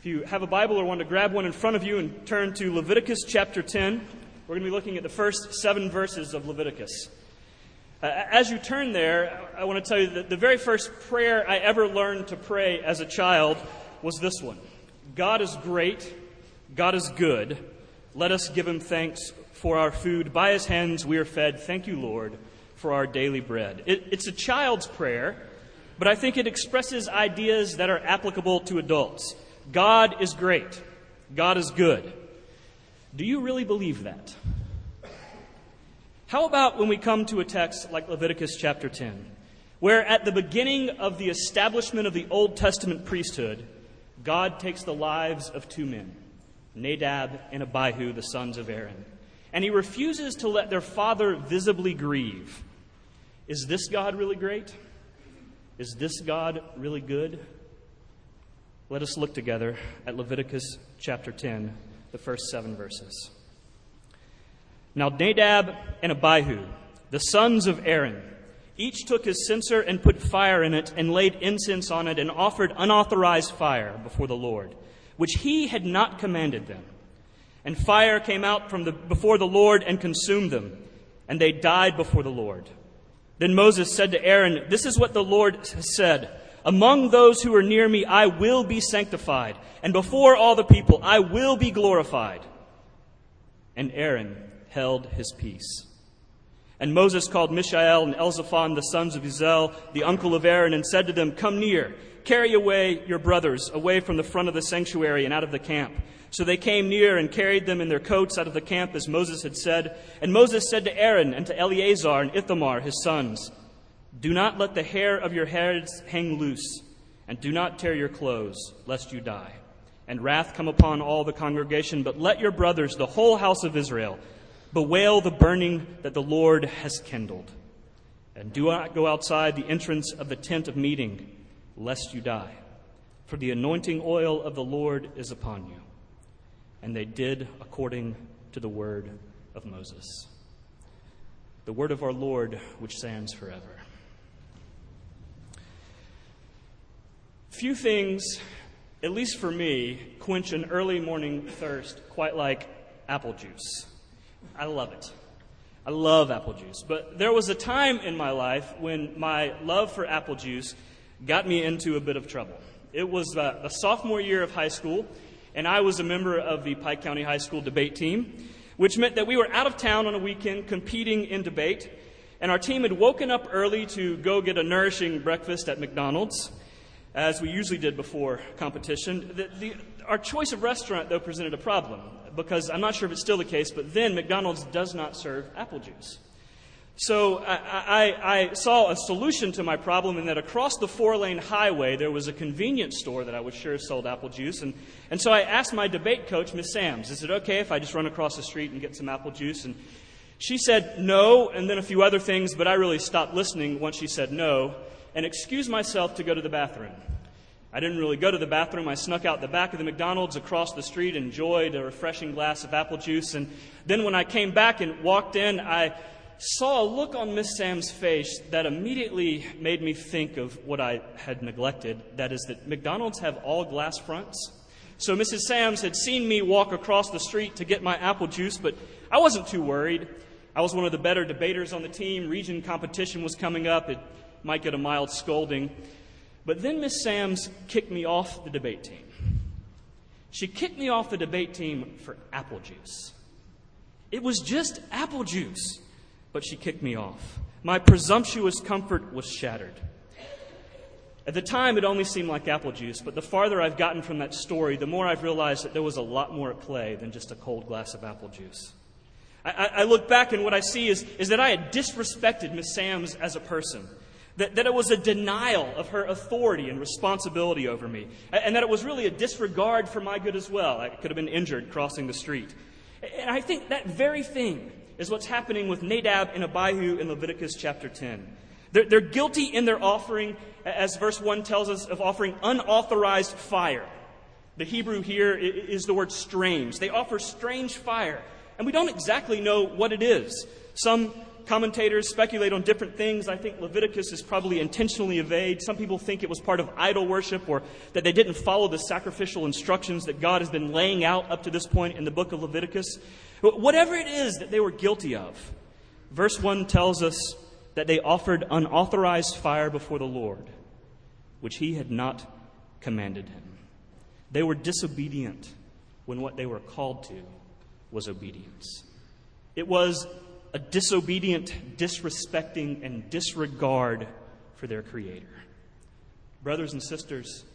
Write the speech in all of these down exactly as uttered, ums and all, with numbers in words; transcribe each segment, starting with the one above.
If you have a Bible or want to grab one in front of you and turn to Leviticus chapter ten, we're going to be looking at the first seven verses of Leviticus. Uh, as you turn there, I want to tell you that the very first prayer I ever learned to pray as a child was this one. God is great, God is good. Let us give him thanks for our food. By his hands we are fed. Thank you, Lord, for our daily bread. It, it's a child's prayer, but I think it expresses ideas that are applicable to adults. God is great. God is good. Do you really believe that? How about when we come to a text like Leviticus chapter ten, where at the beginning of the establishment of the Old Testament priesthood, God takes the lives of two men, Nadab and Abihu, the sons of Aaron, and he refuses to let their father visibly grieve. Is this God really great? Is this God really good? Let us look together at Leviticus chapter ten, the first seven verses. Now Nadab and Abihu, the sons of Aaron, each took his censer and put fire in it and laid incense on it and offered unauthorized fire before the Lord, which he had not commanded them. And fire came out from the, before the Lord and consumed them, and they died before the Lord. Then Moses said to Aaron, "This is what the Lord has said. Among those who are near me, I will be sanctified, and before all the people, I will be glorified." And Aaron held his peace. And Moses called Mishael and Elzaphan, the sons of Uziel, the uncle of Aaron, and said to them, "Come near, carry away your brothers away from the front of the sanctuary and out of the camp." So they came near and carried them in their coats out of the camp, as Moses had said. And Moses said to Aaron and to Eleazar and Ithamar, his sons, "Do not let the hair of your heads hang loose, and do not tear your clothes, lest you die, and wrath come upon all the congregation. But let your brothers, the whole house of Israel, bewail the burning that the Lord has kindled. And do not go outside the entrance of the tent of meeting, lest you die. For the anointing oil of the Lord is upon you." And they did according to the word of Moses. The word of our Lord, which stands forever. Few things, at least for me, quench an early morning thirst quite like apple juice. I love it. I love apple juice. But there was a time in my life when my love for apple juice got me into a bit of trouble. It was uh, the sophomore year of high school, and I was a member of the Pike County High School debate team, which meant that we were out of town on a weekend competing in debate, and our team had woken up early to go get a nourishing breakfast at McDonald's, as we usually did before competition. The, the, our choice of restaurant, though, presented a problem, because I'm not sure if it's still the case, but then McDonald's does not serve apple juice. So I, I, I saw a solution to my problem in that across the four-lane highway there was a convenience store that I was sure sold apple juice. And, and so I asked my debate coach, Miss Sams, "Is it okay if I just run across the street and get some apple juice?" And she said no, and then a few other things, but I really stopped listening once she said no, and excused myself to go to the bathroom. I didn't really go to the bathroom. I snuck out the back of the McDonald's across the street, enjoyed a refreshing glass of apple juice, and then when I came back and walked in, I saw a look on Miss Sam's face that immediately made me think of what I had neglected. That is that McDonald's have all glass fronts. So Missus Sams had seen me walk across the street to get my apple juice, but I wasn't too worried. I was one of the better debaters on the team. Region competition was coming up. It might get a mild scolding. But then Miss Sams kicked me off the debate team. She kicked me off the debate team for apple juice. It was just apple juice. But she kicked me off. My presumptuous comfort was shattered. At the time, it only seemed like apple juice, but the farther I've gotten from that story, the more I've realized that there was a lot more at play than just a cold glass of apple juice. I, I, I look back and what I see is, is that I had disrespected Miss Sams as a person, that, that it was a denial of her authority and responsibility over me, and that it was really a disregard for my good as well. I could have been injured crossing the street. And I think that very thing is what's happening with Nadab and Abihu in Leviticus chapter ten. They're, they're guilty in their offering, as verse one tells us, of offering unauthorized fire. The Hebrew here is the word strange. They offer strange fire, and we don't exactly know what it is. Some commentators speculate on different things. I think Leviticus is probably intentionally evaded. Some people think it was part of idol worship, or that they didn't follow the sacrificial instructions that God has been laying out up to this point in the book of Leviticus. But whatever it is that they were guilty of, verse one tells us that they offered unauthorized fire before the Lord, which he had not commanded him. They were disobedient when what they were called to was obedience. It was a disobedient, disrespecting, and disregard for their Creator. Brothers and sisters,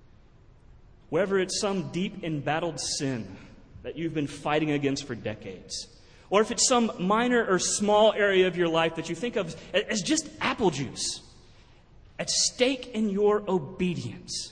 whether it's some deep embattled sin that you've been fighting against for decades, or if it's some minor or small area of your life that you think of as just apple juice, at stake in your obedience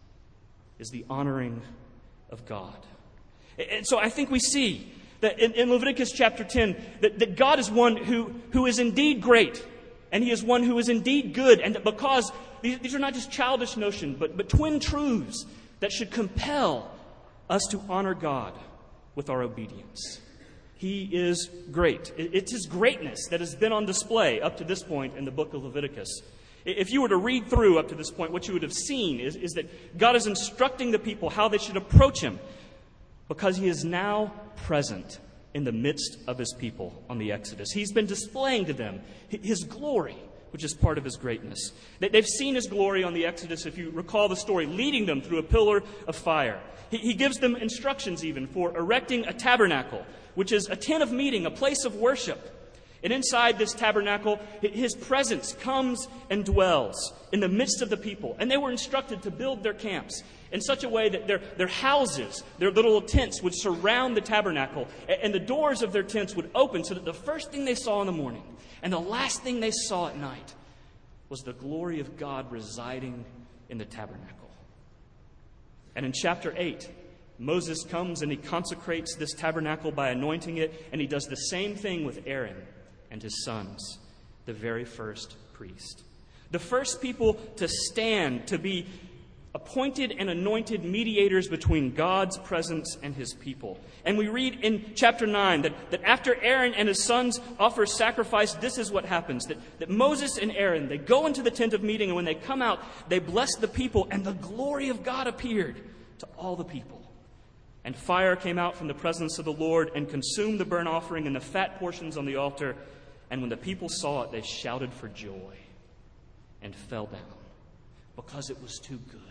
is the honoring of God. And so I think we see that in, in Leviticus chapter ten, that, that God is one who, who is indeed great, and he is one who is indeed good, and that because these, these are not just childish notions, but, but twin truths that should compel us to honor God with our obedience. He is great. It's his greatness that has been on display up to this point in the book of Leviticus. If you were to read through up to this point, what you would have seen is, is that God is instructing the people how they should approach him, because he is now present in the midst of his people on the Exodus. He's been displaying to them his glory, which is part of his greatness. They've seen his glory on the Exodus, if you recall the story, leading them through a pillar of fire. He gives them instructions even for erecting a tabernacle, which is a tent of meeting, a place of worship. And inside this tabernacle, his presence comes and dwells in the midst of the people. And they were instructed to build their camps in such a way that their, their houses, their little tents, would surround the tabernacle. And the doors of their tents would open so that the first thing they saw in the morning and the last thing they saw at night was the glory of God residing in the tabernacle. And in chapter eight, Moses comes and he consecrates this tabernacle by anointing it, and he does the same thing with Aaron and his sons, the very first priest. The first people to stand, to be appointed and anointed mediators between God's presence and his people. And we read in chapter nine that, that after Aaron and his sons offer sacrifice, this is what happens. That, that Moses and Aaron, they go into the tent of meeting, and when they come out, they bless the people, and the glory of God appeared to all the people. And fire came out from the presence of the Lord and consumed the burnt offering and the fat portions on the altar. And when the people saw it, they shouted for joy and fell down, because it was too good.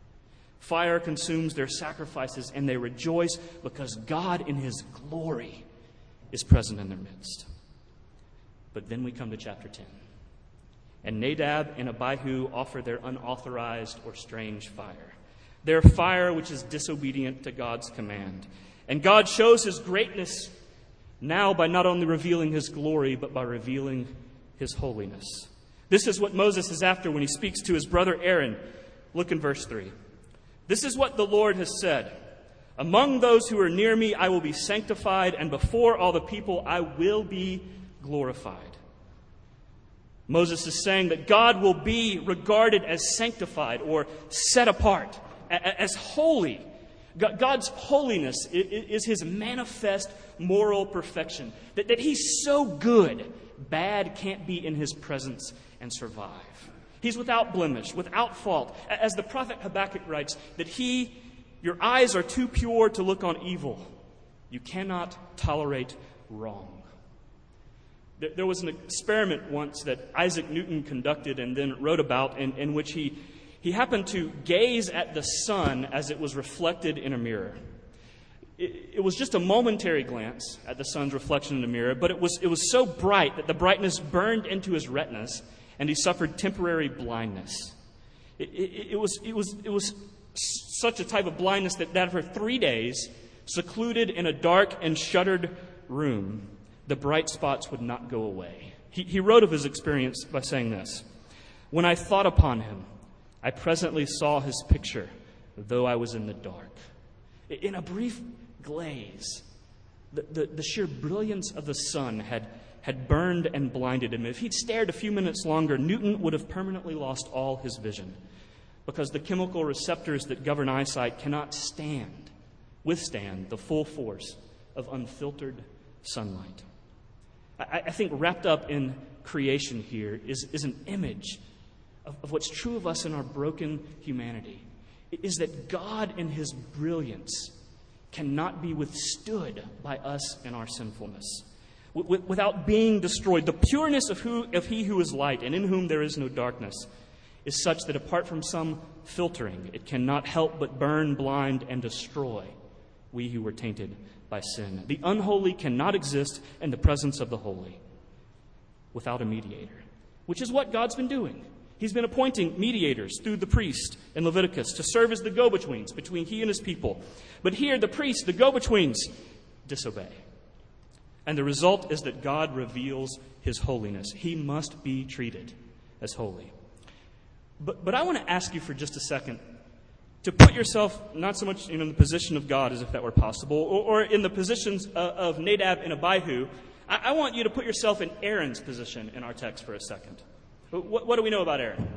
Fire consumes their sacrifices, and they rejoice because God in his glory is present in their midst. But then we come to chapter ten. And Nadab and Abihu offer their unauthorized or strange fire. Their fire which is disobedient to God's command. And God shows his greatness now by not only revealing his glory, but by revealing his holiness. This is what Moses is after when he speaks to his brother Aaron. Look in verse three. This is what the Lord has said. Among those who are near me, I will be sanctified, and before all the people, I will be glorified. Moses is saying that God will be regarded as sanctified or set apart, as holy. God's holiness is his manifest moral perfection. That, that he's so good, bad can't be in his presence and survive. He's without blemish, without fault. As the prophet Habakkuk writes, that he, your eyes are too pure to look on evil. You cannot tolerate wrong. There was an experiment once that Isaac Newton conducted and then wrote about, in, in which he, he happened to gaze at the sun as it was reflected in a mirror. It, it was just a momentary glance at the sun's reflection in the mirror, but it was, it was so bright that the brightness burned into his retinas, and he suffered temporary blindness. It, it, it, was, it, was, it was such a type of blindness that, that for three days, secluded in a dark and shuttered room, the bright spots would not go away. He, he wrote of his experience by saying this: "When I thought upon him, I presently saw his picture, though I was in the dark." In a brief glaze, the, the, the sheer brilliance of the sun had had burned and blinded him. If he'd stared a few minutes longer, Newton would have permanently lost all his vision, because the chemical receptors that govern eyesight cannot stand, withstand the full force of unfiltered sunlight. I, I think wrapped up in creation here is, is an image of, of what's true of us in our broken humanity. It is that God in his brilliance cannot be withstood by us in our sinfulness. W- without being destroyed, the pureness of, who, of he who is light and in whom there is no darkness is such that apart from some filtering, it cannot help but burn, blind, and destroy we who were tainted by sin. The unholy cannot exist in the presence of the holy without a mediator, which is what God's been doing. He's been appointing mediators through the priest in Leviticus to serve as the go-betweens between he and his people. But here, the priests, the go-betweens, disobey. And the result is that God reveals his holiness. He must be treated as holy. But, but I want to ask you for just a second to put yourself not so much in the position of God as if that were possible, or, or in the positions of, of Nadab and Abihu. I, I want you to put yourself in Aaron's position in our text for a second. What, what do we know about Aaron?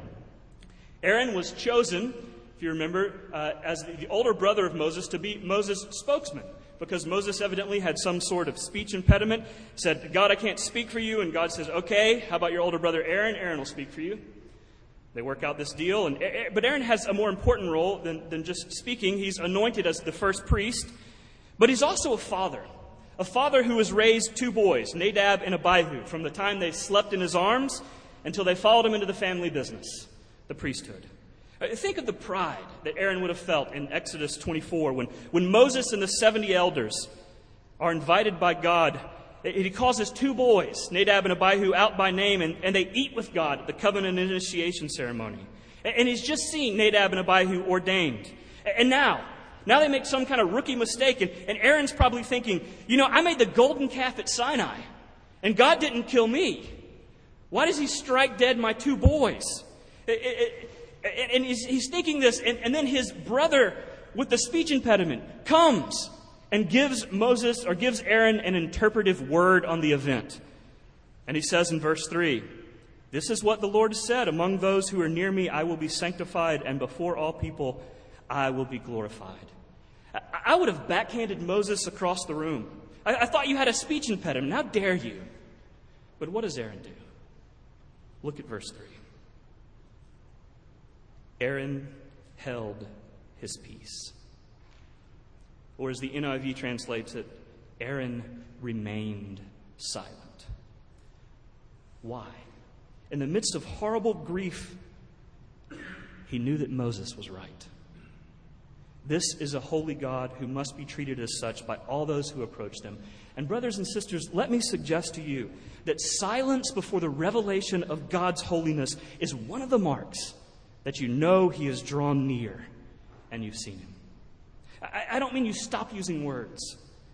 Aaron was chosen, if you remember, uh, as the, the older brother of Moses to be Moses' spokesman, because Moses evidently had some sort of speech impediment, said, God, I can't speak for you, and God says, okay, how about your older brother Aaron? Aaron will speak for you. They work out this deal, and but Aaron has a more important role than, than just speaking. He's anointed as the first priest, but he's also a father, a father who has raised two boys, Nadab and Abihu, from the time they slept in his arms until they followed him into the family business, the priesthood. Think of the pride that Aaron would have felt in Exodus twenty-four when, when Moses and the seventy elders are invited by God. He calls his two boys, Nadab and Abihu, out by name, and, and they eat with God at the covenant initiation ceremony. And, and he's just seen Nadab and Abihu ordained. And now, now they make some kind of rookie mistake, and, and Aaron's probably thinking, you know, I made the golden calf at Sinai, and God didn't kill me. Why does he strike dead my two boys? It, it, it, and he's, he's thinking this, and, and then his brother with the speech impediment comes and gives Moses, or gives Aaron, an interpretive word on the event. And he says in verse three, this is what the Lord said, among those who are near me I will be sanctified, and before all people I will be glorified. I, I would have backhanded Moses across the room. I, I thought you had a speech impediment. How dare you? But what does Aaron do? Look at verse three. Aaron held his peace. Or as the N I V translates it, Aaron remained silent. Why? In the midst of horrible grief, he knew that Moses was right. This is a holy God who must be treated as such by all those who approach them. And brothers and sisters, let me suggest to you that silence before the revelation of God's holiness is one of the marks that you know he is drawn near and you've seen him. I, I don't mean you stop using words,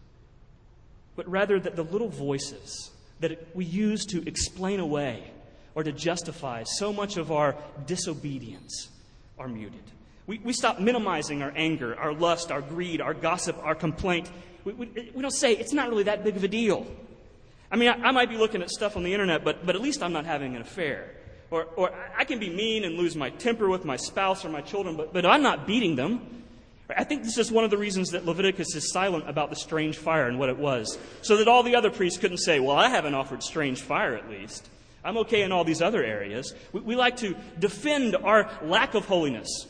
but rather that the little voices that we use to explain away or to justify so much of our disobedience are muted. We, we stop minimizing our anger, our lust, our greed, our gossip, our complaint. We, we, we don't say, it's not really that big of a deal. I mean, I, I might be looking at stuff on the internet, but, but at least I'm not having an affair. Or, or I can be mean and lose my temper with my spouse or my children, but, but I'm not beating them. I think this is one of the reasons that Leviticus is silent about the strange fire and what it was, so that all the other priests couldn't say, well, I haven't offered strange fire at least. I'm okay in all these other areas. We, we like to defend our lack of holiness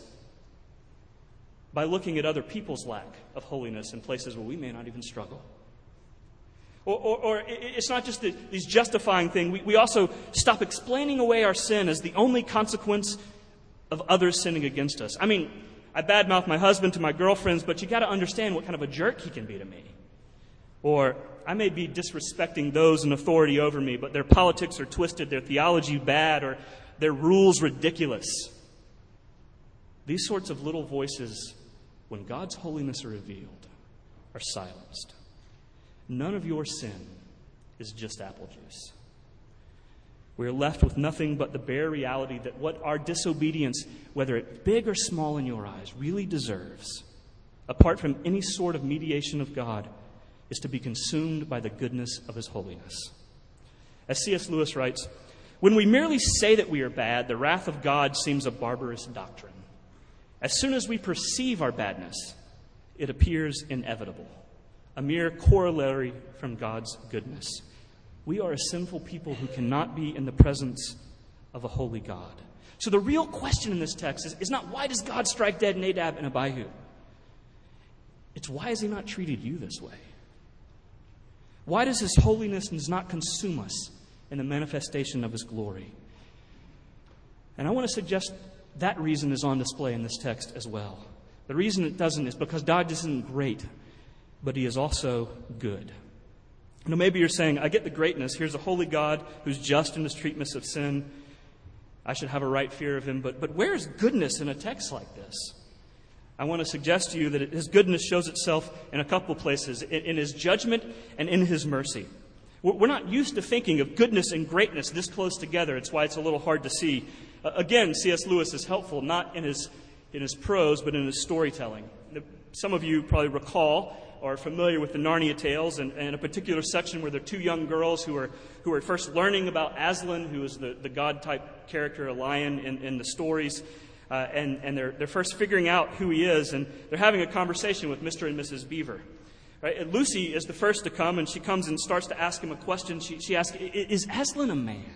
by looking at other people's lack of holiness in places where we may not even struggle. Or, or, or it's not just the, these justifying things. We, we also stop explaining away our sin as the only consequence of others sinning against us. I mean, I badmouth my husband to my girlfriends, but you got to understand what kind of a jerk he can be to me. Or I may be disrespecting those in authority over me, but their politics are twisted, their theology bad, or their rules ridiculous. These sorts of little voices, when God's holiness are revealed, are silenced. None of your sin is just apple juice. We are left with nothing but the bare reality that what our disobedience, whether it's big or small in your eyes, really deserves, apart from any sort of mediation of God, is to be consumed by the goodness of his holiness. As C S Lewis writes, when we merely say that we are bad, the wrath of God seems a barbarous doctrine. As soon as we perceive our badness, it appears inevitable, a mere corollary from God's goodness. We are a sinful people who cannot be in the presence of a holy God. So the real question in this text is, is not why does God strike dead Nadab and Abihu? It's why has he not treated you this way? Why does his holiness not consume us in the manifestation of his glory? And I want to suggest that reason is on display in this text as well. The reason it doesn't is because God isn't great, but he is also good. Now, maybe you're saying, I get the greatness. Here's a holy God who's just in his treatment of sin. I should have a right fear of him. But, but where is goodness in a text like this? I want to suggest to you that his goodness shows itself in a couple places, in, in his judgment and in his mercy. We're not used to thinking of goodness and greatness this close together. It's why it's a little hard to see. Uh, again, C S Lewis is helpful, not in his, in his prose, but in his storytelling. Some of you probably recall or are familiar with the Narnia tales and, and a particular section where there are two young girls who are who are first learning about Aslan, who is the, the god-type character, a lion in, in the stories. Uh, and and they're, they're first figuring out who he is, and they're having a conversation with Mister and Missus Beaver. Right? And Lucy is the first to come, and she comes and starts to ask him a question. She, she asks, is Aslan a man?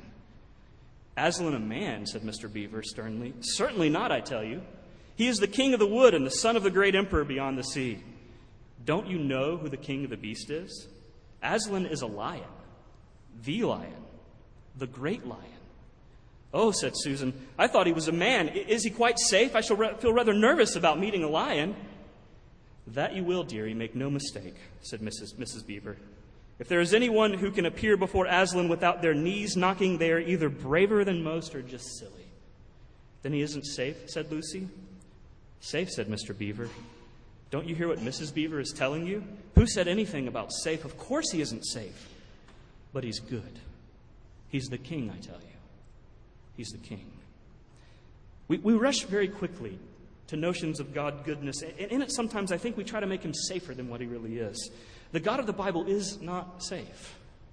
Aslan a man, said Mister Beaver sternly. Certainly not, I tell you. He is the king of the wood and the son of the great emperor beyond the sea. Don't you know who the king of the beast is? Aslan is a lion, the lion, the great lion. Oh, said Susan, I thought he was a man. Is he quite safe? I shall re- feel rather nervous about meeting a lion. That you will, dearie, make no mistake, said Missus Missus Beaver. If there is anyone who can appear before Aslan without their knees knocking, they are either braver than most or just silly. Then he isn't safe, said Lucy. Safe, said Mister Beaver. Don't you hear what Missus Beaver is telling you? Who said anything about safe? Of course he isn't safe. But he's good. He's the king, I tell you. He's the king. We, we rush very quickly to notions of God goodness. And in it, sometimes I think we try to make him safer than what he really is. The God of the Bible is not safe.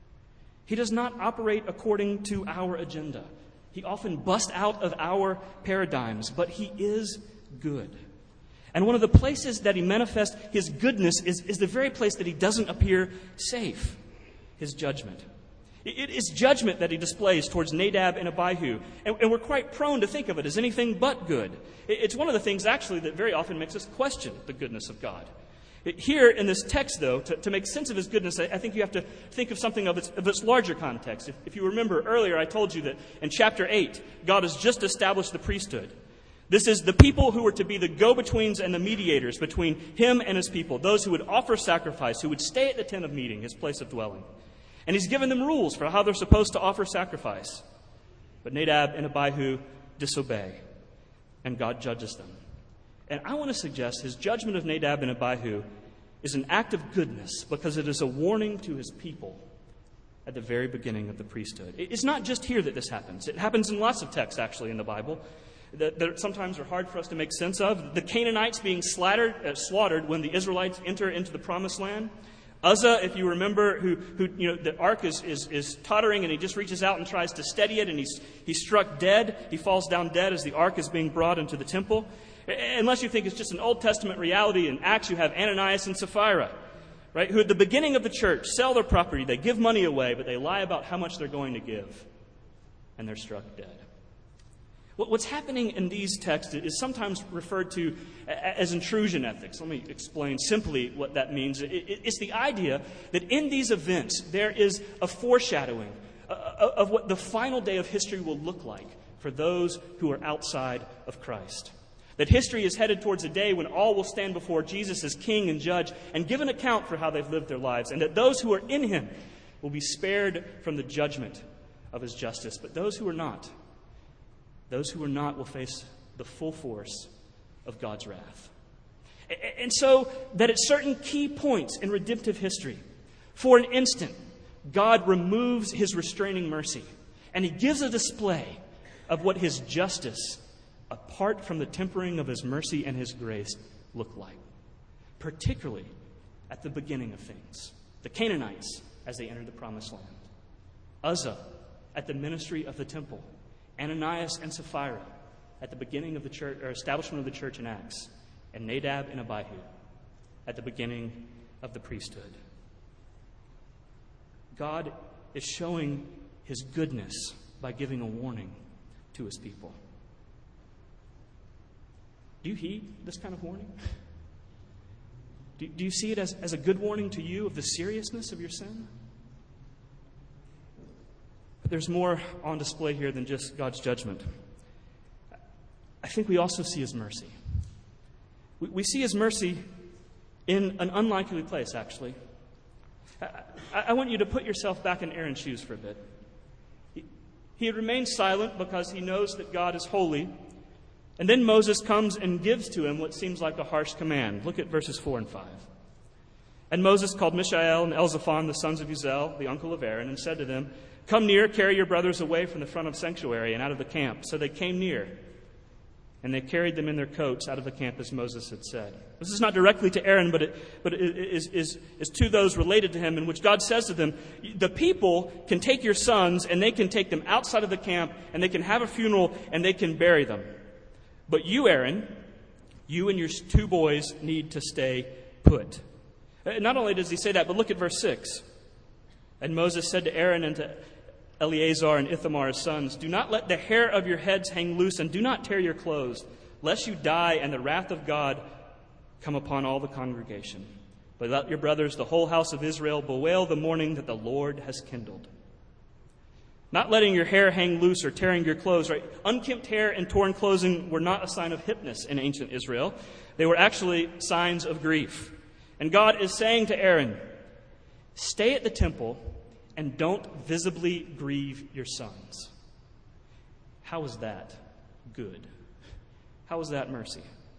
He does not operate according to our agenda. He often busts out of our paradigms, but he is good. And one of the places that he manifests his goodness is, is the very place that he doesn't appear safe, his judgment. It is judgment that he displays towards Nadab and Abihu. And, and we're quite prone to think of it as anything but good. It, it's one of the things, actually, that very often makes us question the goodness of God. It, here in this text, though, to, to make sense of his goodness, I, I think you have to think of something of its, of its larger context. If, if you remember earlier, I told you that in chapter eight, God has just established the priesthood. This is the people who were to be the go-betweens and the mediators between him and his people, those who would offer sacrifice, who would stay at the tent of meeting, his place of dwelling. And he's given them rules for how they're supposed to offer sacrifice. But Nadab and Abihu disobey, and God judges them. And I want to suggest his judgment of Nadab and Abihu is an act of goodness because it is a warning to his people at the very beginning of the priesthood. It's not just here that this happens. It happens in lots of texts, actually, in the Bible, that, that sometimes are hard for us to make sense of. The Canaanites being slaughtered, uh, slaughtered when the Israelites enter into the Promised Land. Uzzah, if you remember, who, who you know, the ark is, is, is tottering and he just reaches out and tries to steady it and he's, he's struck dead. He falls down dead as the ark is being brought into the temple. Unless you think it's just an Old Testament reality, in Acts you have Ananias and Sapphira, right, who at the beginning of the church sell their property. They give money away, but they lie about how much they're going to give. And they're struck dead. What's happening in these texts is sometimes referred to as intrusion ethics. Let me explain simply what that means. It's the idea that in these events there is a foreshadowing of what the final day of history will look like for those who are outside of Christ. That history is headed towards a day when all will stand before Jesus as king and judge and give an account for how they've lived their lives, and that those who are in him will be spared from the judgment of his justice. But those who are not, Those who are not will face the full force of God's wrath. And so that at certain key points in redemptive history, for an instant, God removes his restraining mercy, and he gives a display of what his justice, apart from the tempering of his mercy and his grace, look like. Particularly at the beginning of things. The Canaanites as they entered the Promised Land. Uzzah at the ministry of the temple. Ananias and Sapphira at the beginning of the church, or establishment of the church in Acts, and Nadab and Abihu at the beginning of the priesthood. God is showing his goodness by giving a warning to his people. Do you heed this kind of warning? Do, do you see it as, as a good warning to you of the seriousness of your sin? But there's more on display here than just God's judgment. I think we also see his mercy. We, we see his mercy in an unlikely place, actually. I, I want you to put yourself back in Aaron's shoes for a bit. He, he had remained silent because he knows that God is holy. And then Moses comes and gives to him what seems like a harsh command. Look at verses four and five. And Moses called Mishael and Elzaphan, the sons of Uziel, the uncle of Aaron, and said to them, "Come near, carry your brothers away from the front of sanctuary and out of the camp." So they came near, and they carried them in their coats out of the camp as Moses had said. This is not directly to Aaron, but it, but it is, is, is to those related to him, in which God says to them, the people can take your sons and they can take them outside of the camp and they can have a funeral and they can bury them. But you, Aaron, you and your two boys need to stay put. Not only does he say that, but look at verse six. And Moses said to Aaron and to Eleazar and Ithamar his sons, "Do not let the hair of your heads hang loose, and do not tear your clothes, lest you die and the wrath of God come upon all the congregation. But let your brothers, the whole house of Israel, bewail the mourning that the Lord has kindled." Not letting your hair hang loose or tearing your clothes, right? Unkempt hair and torn clothing were not a sign of hipness in ancient Israel. They were actually signs of grief. And God is saying to Aaron, stay at the temple and don't visibly grieve your sons. How is that good? How is that mercy?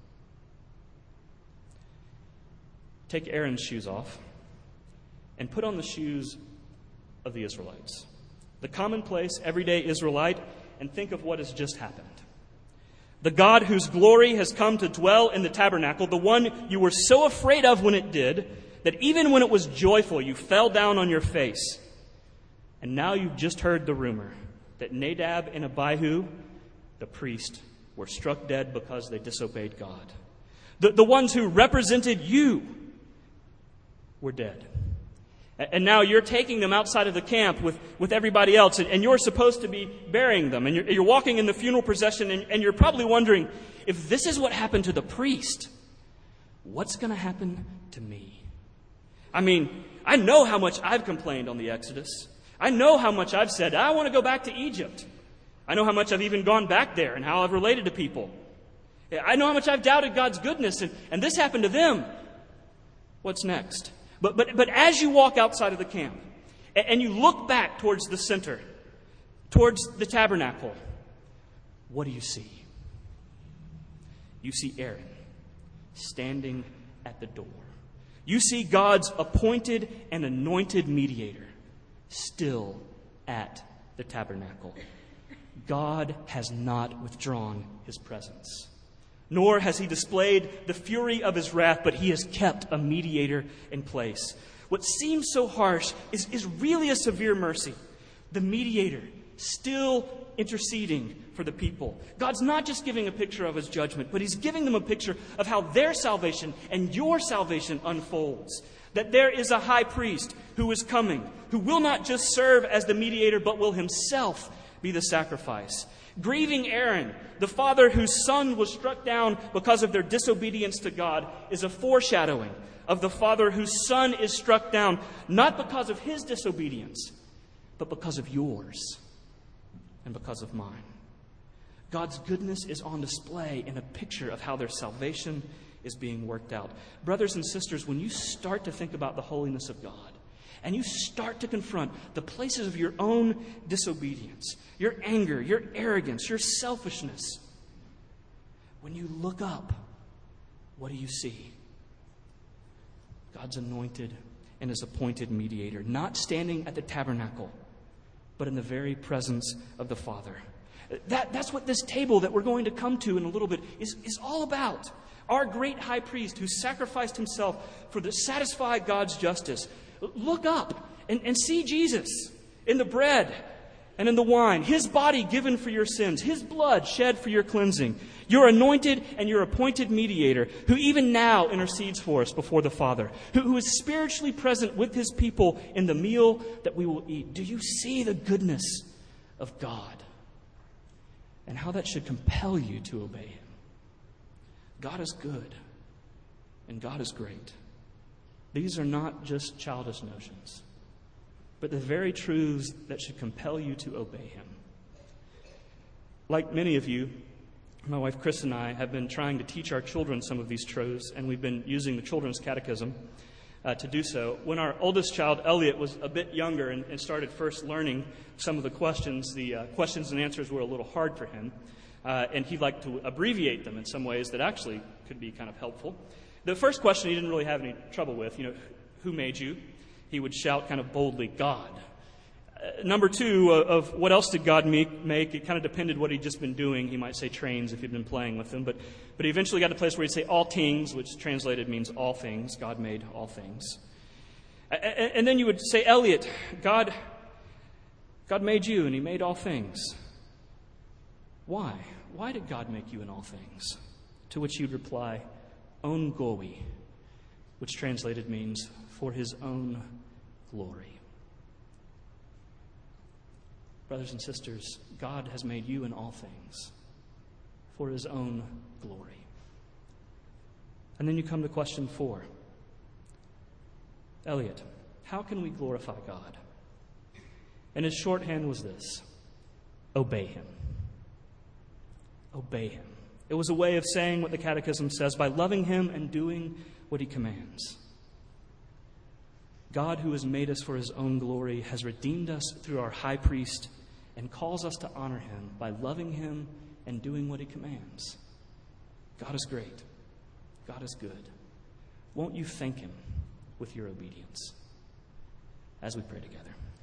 Take Aaron's shoes off and put on the shoes of the Israelites. The commonplace, everyday Israelite, and think of what has just happened. The God whose glory has come to dwell in the tabernacle, the one you were so afraid of when it did, that even when it was joyful, you fell down on your face. And now you've just heard the rumor that Nadab and Abihu, the priest, were struck dead because they disobeyed God. The, the ones who represented you were dead. And now you're taking them outside of the camp with, with everybody else, and, and you're supposed to be burying them. And you're, you're walking in the funeral procession, and, and you're probably wondering, if this is what happened to the priest, what's going to happen to me? I mean, I know how much I've complained on the Exodus. I know how much I've said, I want to go back to Egypt. I know how much I've even gone back there and how I've related to people. I know how much I've doubted God's goodness, and, and this happened to them. What's next? But, but, but as you walk outside of the camp and, and you look back towards the center, towards the tabernacle, what do you see? You see Aaron standing at the door. You see God's appointed and anointed mediator still at the tabernacle. God has not withdrawn his presence. Nor has he displayed the fury of his wrath, but he has kept a mediator in place. What seems so harsh is, is really a severe mercy. The mediator still interceding for the people. God's not just giving a picture of his judgment, but he's giving them a picture of how their salvation and your salvation unfolds. That there is a high priest who is coming, who will not just serve as the mediator, but will himself be the sacrifice. Grieving Aaron, the father whose son was struck down because of their disobedience to God, is a foreshadowing of the father whose son is struck down, not because of his disobedience, but because of yours and because of mine. God's goodness is on display in a picture of how their salvation is being worked out. Brothers and sisters, when you start to think about the holiness of God, and you start to confront the places of your own disobedience, your anger, your arrogance, your selfishness, when you look up, what do you see? God's anointed and his appointed mediator, not standing at the tabernacle, but in the very presence of the Father. That, that's what this table that we're going to come to in a little bit is, is all about. Our great high priest who sacrificed himself for to satisfy God's justice. Look up and, and see Jesus in the bread, and in the wine, his body given for your sins, his blood shed for your cleansing, your anointed and your appointed mediator, who even now intercedes for us before the Father, who, who is spiritually present with his people in the meal that we will eat. Do you see the goodness of God and how that should compel you to obey him? God is good and God is great. These are not just childish notions, but the very truths that should compel you to obey him. Like many of you, my wife Chris and I have been trying to teach our children some of these truths, and we've been using the Children's Catechism uh, to do so. When our oldest child, Elliot, was a bit younger and, and started first learning some of the questions, the uh, questions and answers were a little hard for him, uh, and he liked to abbreviate them in some ways that actually could be kind of helpful. The first question he didn't really have any trouble with, you know, who made you? He would shout kind of boldly, God. Uh, number two, uh, of what else did God make, make? It kind of depended what he'd just been doing. He might say trains if he'd been playing with them. But, but he eventually got to a place where he'd say all things, which translated means all things. God made all things. Uh, and, and then you would say, Elliot, God, God made you and he made all things. Why? Why did God make you in all things? To which you'd reply, on goi, which translated means for his own glory. Brothers and sisters, God has made you in all things for his own glory. And then you come to question four. Elliot, how can we glorify God? And his shorthand was this: obey him. Obey him. It was a way of saying what the Catechism says, by loving him and doing what he commands. God, who has made us for his own glory, has redeemed us through our high priest and calls us to honor him by loving him and doing what he commands. God is great. God is good. Won't you thank him with your obedience? As we pray together.